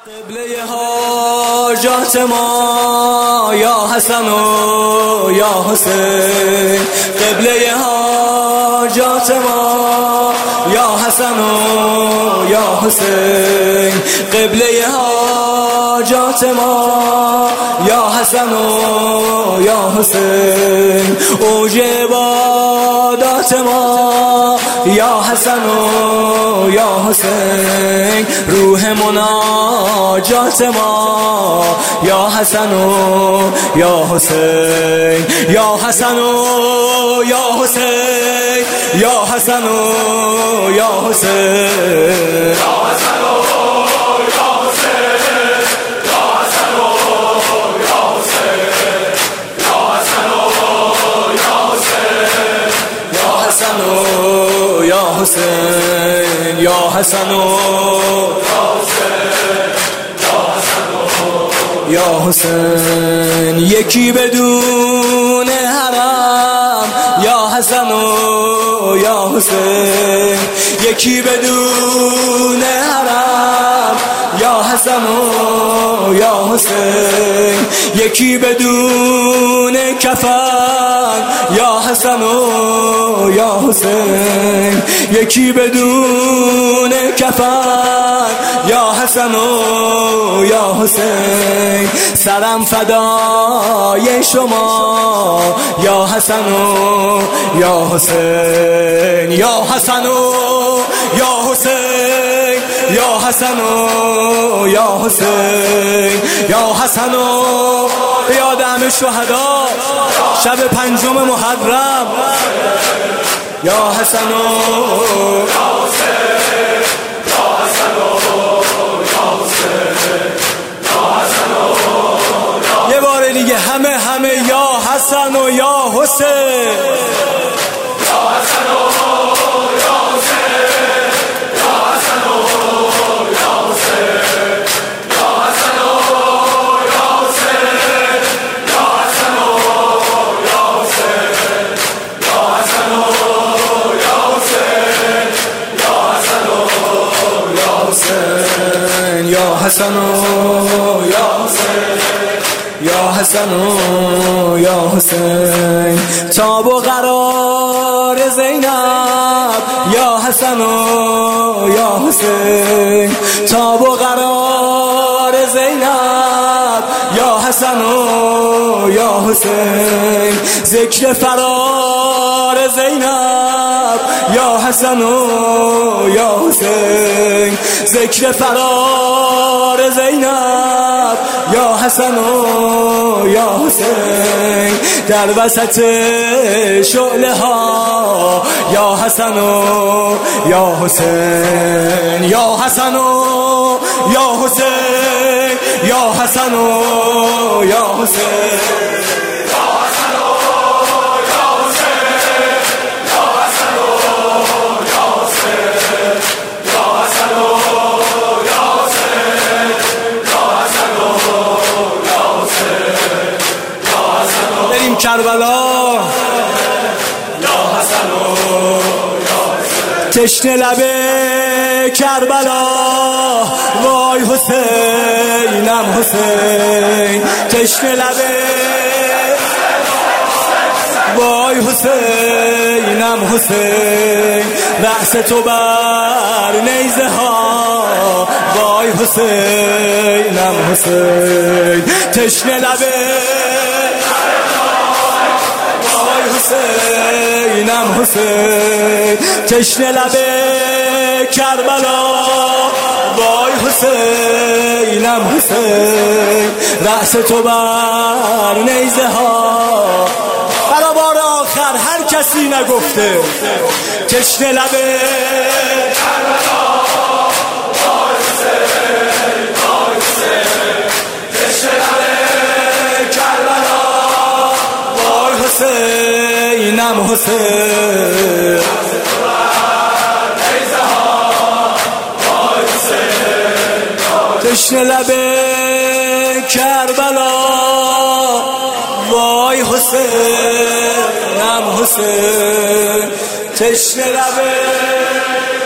قبله حاجات ما یا حسن و یا حسین، قبله حاجات ما یا حسن و یا حسین، قبله حاجات ما یا حسن و یا حسین، اوج عبادات ما یا حسن و یا حسین، روح مناجات ما یا حسن و یا حسین، یا حسن و یا حسین، یا حسن و یا حسین، یا حسن و یا حسین، یا حسن و یا حسین، یا حسن و یا حسین، یا حسن و یا حسین، یا حسن و یا حسین، یکی بدون حرم یا حسن و یا حسین، یکی بدون حرم یا حسن و یا حسین، یکی بدون کفن یا حسن و یا حسین، یکی بدون کفن یا حسن و یا حسین، سرم فدای شما یا حسن و یا حسین، یا حسن و یا حسین، یا حسن و یا حسین، یا حسن و یاد همه شهدا شب 5 محرم، یا حسن و یا حسین، یا حسن و یا حسین، یا حسن و یه بار دیگه همه یا حسن و یا حسین، یا حسن و یا حسین، یا حسن و یا حسین، یا حسن و یا حسین، یا حسن و یا حسین، یا حسن و یا حسین، یا حسن و یا حسین، یا حسن و یا حسین، یا حسن و یا حسین، تاب و قرار زینب یا حسن و یا حسین، تاب و قرار زینب یا حسن و یا حسین، ذکر فرار زینب یا حسن و یا حسین، ذکر فرار زینب یا حسن و یا حسین، در وسط شعله ها یا حسن و یا حسین، یا حسن و یا حسین، یا حسن و یا حسین، کربلا یا حسن و یا حسین، تشنه لب کربلا وای حسینم حسین، تشنه لب وای حسینم حسین، رأس تو بر نیزه ها وای حسینم حسین، تشنه لب حسینم حسین، تشنه لب کربلا وای حسینم حسین، رأس تو بر نیزه ها، برا بار آخر هر کسی نگفته، تشنه لب کربلا وای حسین، وای حسین، تشنه لب کربلا وای حسینم حسین، تشنه لب کربلا وای حسینم حسین، تشنه لب